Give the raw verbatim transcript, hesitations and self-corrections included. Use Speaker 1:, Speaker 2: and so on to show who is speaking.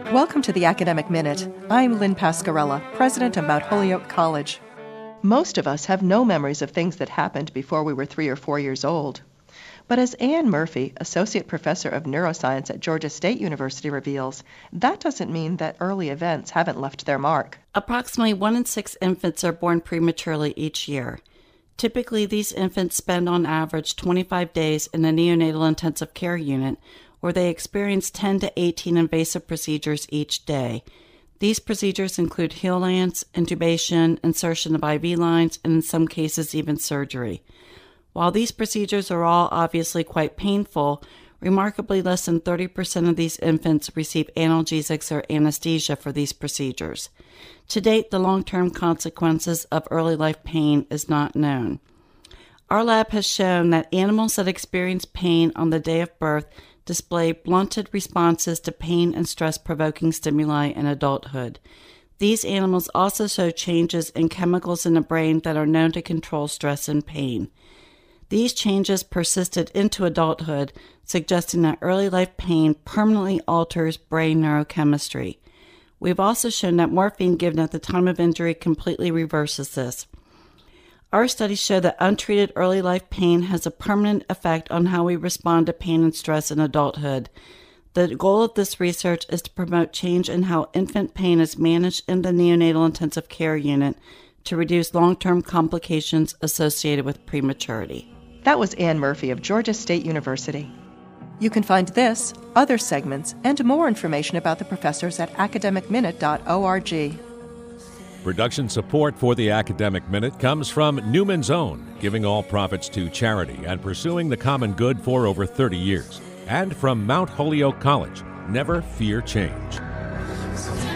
Speaker 1: Welcome to the Academic Minute. I'm Lynn Pascarella, president of Mount Holyoke College. Most of us have no memories of things that happened before we were three or four years old. But as Anne Murphy, associate professor of neuroscience at Georgia State University, reveals, that doesn't mean that early events haven't left their mark.
Speaker 2: Approximately one in six infants are born prematurely each year. Typically, these infants spend on average twenty-five days in a neonatal intensive care unit, where they experience ten to eighteen invasive procedures each day. These procedures include Heal-Lance, intubation, insertion of I V lines, and in some cases even surgery. While these procedures are all obviously quite painful, remarkably less than thirty percent of these infants receive analgesics or anesthesia for these procedures. To date, the long-term consequences of early life pain is not known. Our lab has shown that animals that experience pain on the day of birth display blunted responses to pain and stress-provoking stimuli in adulthood. These animals also show changes in chemicals in the brain that are known to control stress and pain. These changes persisted into adulthood, suggesting that early life pain permanently alters brain neurochemistry. We've also shown that morphine given at the time of injury completely reverses this. Our studies show that untreated early life pain has a permanent effect on how we respond to pain and stress in adulthood. The goal of this research is to promote change in how infant pain is managed in the neonatal intensive care unit to reduce long-term complications associated with prematurity.
Speaker 1: That was Anne Murphy of Georgia State University. You can find this, other segments, and more information about the professors at academic minute dot org.
Speaker 3: Production support for the Academic Minute comes from Newman's Own, giving all profits to charity and pursuing the common good for over thirty years. And from Mount Holyoke College, never fear change.